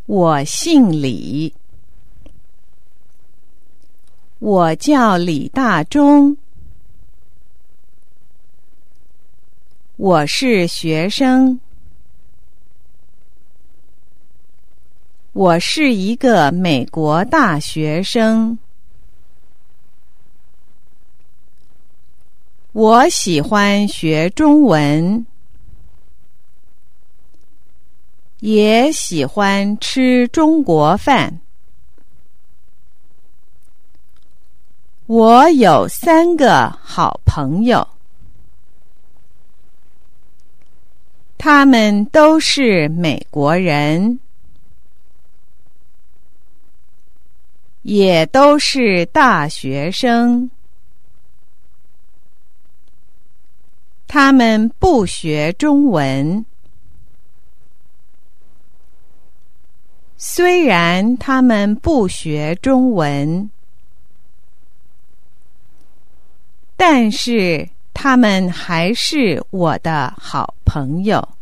我姓李，我叫李大忠，我是学生，我是一个美国大学生，我喜欢学中文，也喜欢吃中国饭。我有3个好朋友，他们都是美国人，也都是大学生。他们不学中文，虽然他们不学中文，但是他们还是我的好朋友。